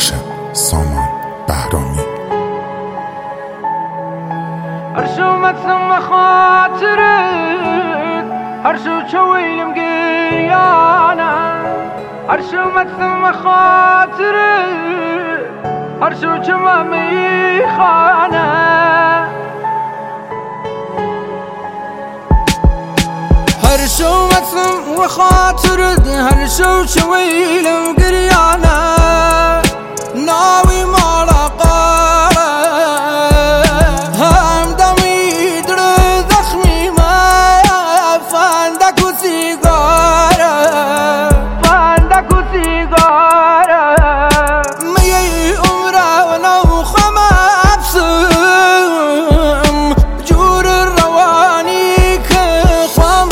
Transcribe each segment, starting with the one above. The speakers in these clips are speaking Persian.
پروداکشن، سامان بهرامی. هرشو متسم خاطرت، هرشو چویلم گریانه، هرشو متسم خاطرت، هرشو چمامی خانه. هرشو متسم خاطرت، هرشو چویلم گریانه، ناوی مالا قاره هم دمی در زخمی ما فندک و سیگاره، فندک و سیگاره. میی عمره و نو خم افسم جور روانی که خم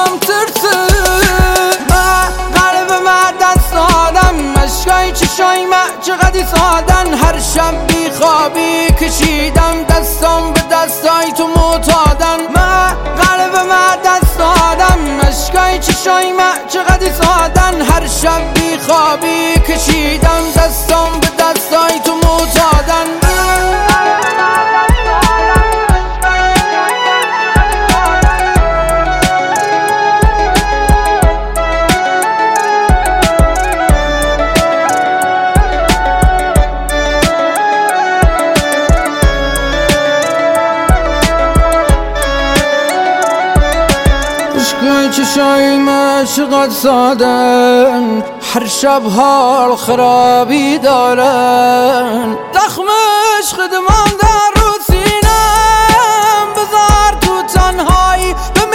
ترسم. ما قلب ما دست آدم مشکای چشای ما چقدر سادن. هر شب بی خوابی کشیدم دستم به دستای تو معتادن. ما قلب ما دست آدم مشکای چشای ما چقدر سادن. هر شب بی خوابی کشیدم دستم به دستای تو معتادن. عشقای چشای ما چقدر سادن. هر شب حال خرابی دارن. زخم عشق دمان در رو سینم، بذار تو تنهایی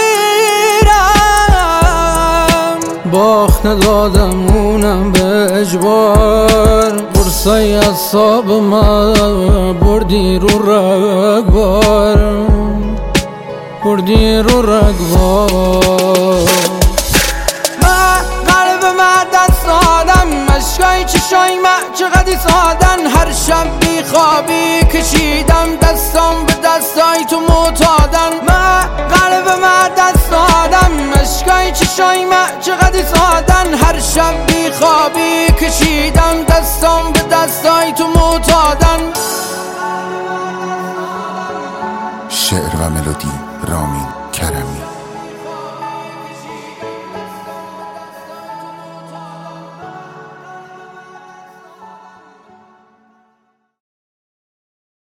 بمیرم. باخت ندادم اونم به اجبار، قرصای اعصاب ما بردی رو رگبار، بردی رو رگبار. ما قلب ما دست آدم مشکای چشای ما چقدر سادن. هر شب بی خوابی کشیدم دستم به دستای تو معتادن. ما قلب ما دست آدم مشکای چشای ما چقدر سادن. هر شب بی خوابی کشیدم دستم به دستای تو معتادن. شعر و ملودی رامین کرمی.